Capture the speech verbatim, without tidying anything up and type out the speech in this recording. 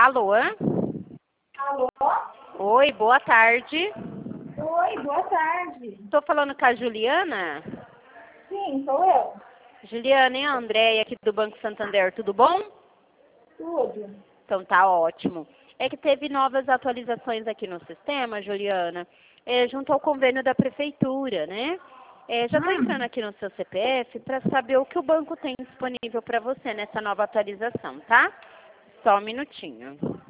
Alô? Alô? Oi, boa tarde. Oi, boa tarde. Estou falando com a Juliana? Sim, sou eu. Juliana e a Andréia aqui do Banco Santander, tudo bom? Tudo. Então tá ótimo. É que teve novas atualizações aqui no sistema, Juliana, é, junto ao convênio da prefeitura, né? É, já estou Hum. entrando aqui no seu C P F para saber o que o banco tem disponível para você nessa nova atualização, tá? Só um minutinho.